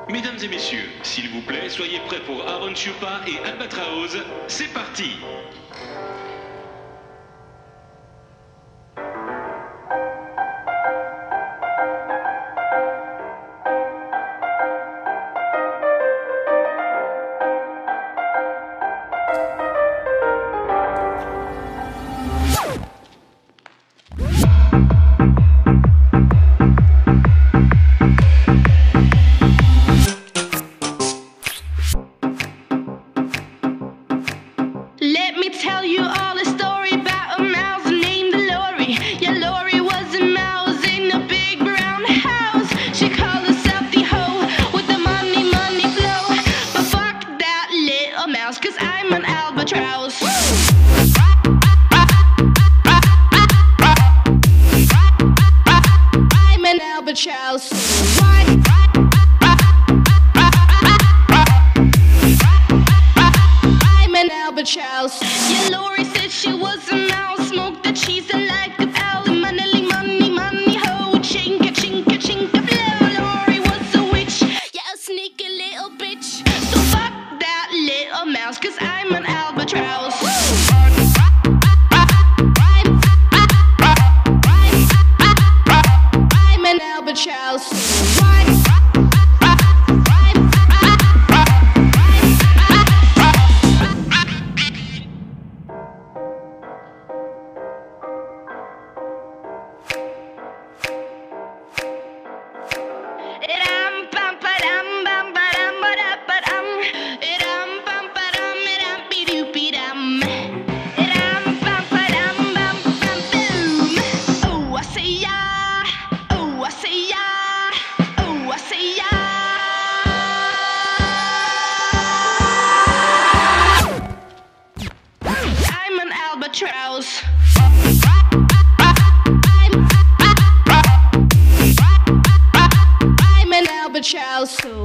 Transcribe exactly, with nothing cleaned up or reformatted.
Mesdames et messieurs, s'il vous plaît, soyez prêts pour Aaron Chupa et Albatraoz. C'est parti! Let me tell you all a story about a mouse named Lori. Yeah, Lori was a mouse in a big brown house. She called herself the hoe with the money, money flow. But fuck that little mouse, cause I'm an albatross. I'm an albatross. Albatross. Yeah, Lori said she was a mouse, smoked the cheese and like a owl. Money, money, money, ho, chinka, chinka, chinka, flow. Lori was a witch, yeah, a sneaky little bitch. So fuck that little mouse, cause I'm an albatross. I'm an albatross. Albatross. I'm an albatross.